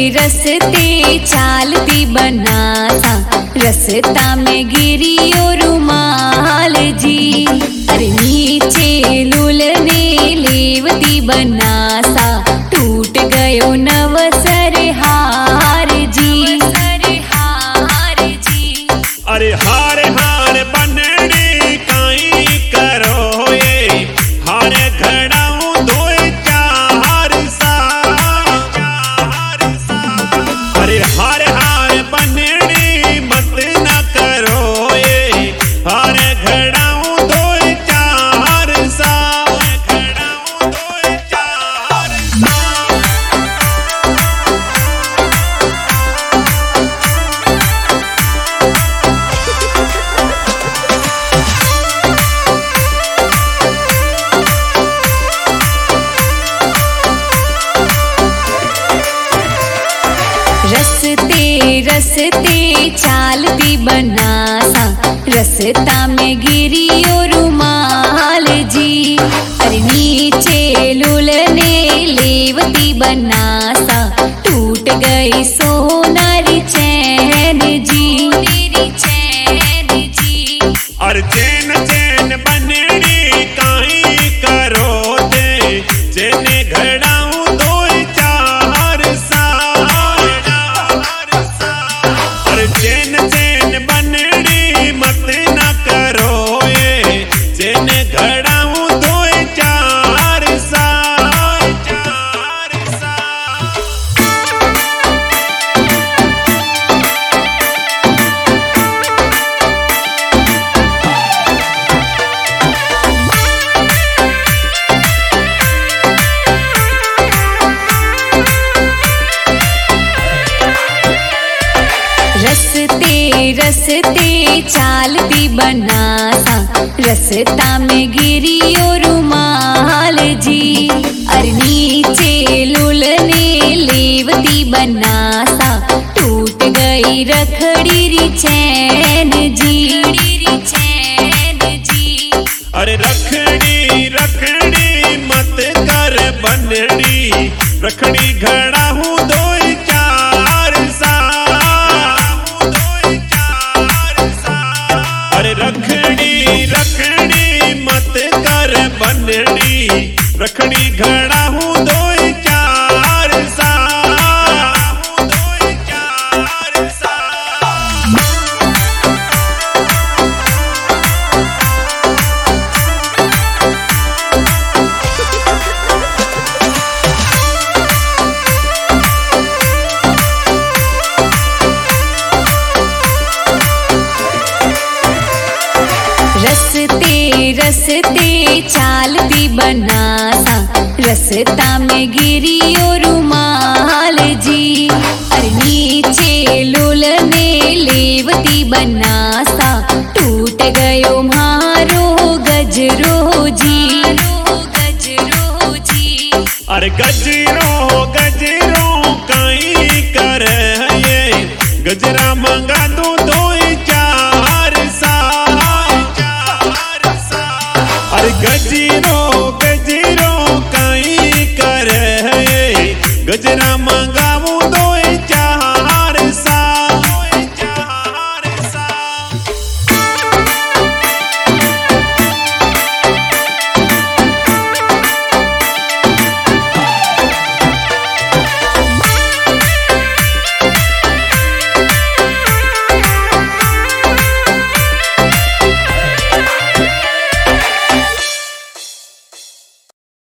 रस्ते चालती बनासा, रस्ता में गिरी ओ रुमाल जी। अरे नीचे लुलने लेवती बनासा, टूट गयो नवसर हार जी। अरे हार हार बनड़ी काई करो ये, हार घड़ाऊं दो चार सा। अरे हार हार बनड़ी मत न करो ये, हार घड़ाऊं दो चार सा। घड़ाऊं दो चार सा। रस्ते चालती बनासा, रस्ता में गिरी ओ रुमाल जी। अरे नीचे लुलने लेवती बनासा, टूट गई सोनारी चैन जी। और चैन चैन बनड़ी काई करो दे, चैन घड़ाऊं दो चार सा। और चैन चैन बनड़ी मत न करो ये, चैन घड़ाऊं दो चार सा। चार सा। रस्ते चालती बनासा, रस्ता में गिरी ओ रुमाल जी। अरे नीचे लुलने लेवती बनासा, टूट गई रखड़ी री चैन जी। अरे रखड़ी रखड़ी मत कर बनड़ी, रखड़ी घड़ाऊं दो चार सा। अरे रखड़ी रखड़ी मत कर बनड़ी, रखड़ी घड़ाऊं दो चार सा। चार सा। रस्ते चालती बनासा, रस्ता में गिरी ओ रुमाल जी। अरे नीचे लुलने लेवती बनासा, टूट गयो मारो गजरो जी। अरे गजरो गजरो काई कर ये, गजरा मंगा दो दो चार सा। अरे गजरो गजरो काई कर ये, गजरा मंगा